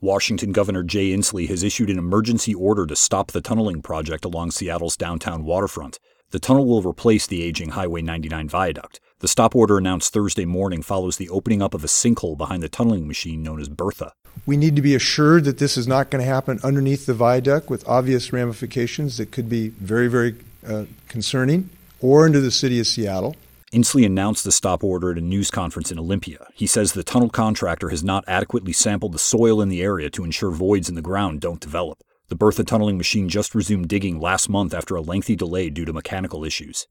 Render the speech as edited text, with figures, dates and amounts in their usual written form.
Washington Governor Jay Inslee has issued an emergency order to stop the tunneling project along Seattle's downtown waterfront. The tunnel will replace the aging Highway 99 viaduct. The stop order announced Thursday morning follows the opening up of a sinkhole behind the tunneling machine known as Bertha. We need to be assured that this is not going to happen underneath the viaduct with obvious ramifications that could be very, very concerning, or into the city of Seattle. Inslee announced the stop order at a news conference in Olympia. He says the tunnel contractor has not adequately sampled the soil in the area to ensure voids in the ground don't develop. The Bertha tunneling machine just resumed digging last month after a lengthy delay due to mechanical issues.